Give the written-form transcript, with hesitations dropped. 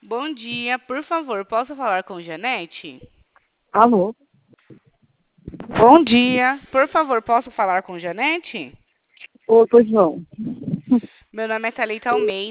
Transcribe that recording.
Bom dia, por favor, posso falar com Janete? Alô? Bom dia, por favor, posso falar com Janete? Ô, pois não. Meu nome é Thalita Almeida.